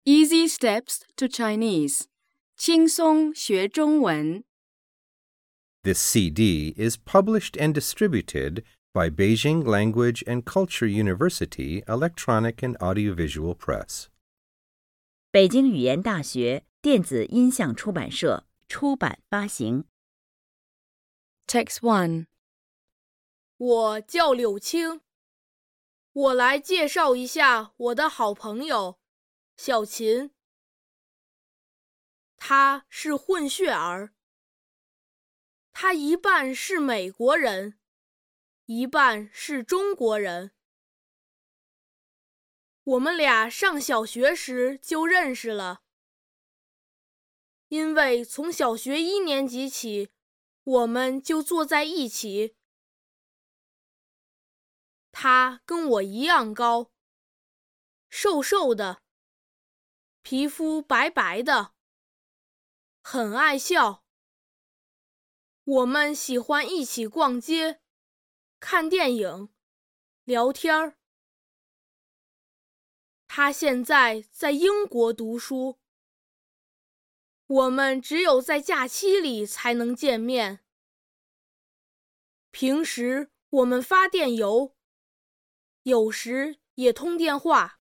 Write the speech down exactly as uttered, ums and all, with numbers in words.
Easy Steps to Chinese 轻松学中文 This C D is published and distributed by Beijing Language and Culture University Electronic and Audiovisual Press. 北京语言大学电子音像出版社出版发行。 Text one. 我叫柳青，我来介绍一下我的好朋友小秦。他是混血儿，他一半是美国人，一半是中国人。我们俩上小学时就认识了，因为从小学一年级起，我们就坐在一起。他跟我一样高，瘦瘦的，皮肤白白的，很爱笑。我们喜欢一起逛街、看电影、聊天儿。他现在在英国读书，我们只有在假期里才能见面。平时我们发电邮，有时也通电话。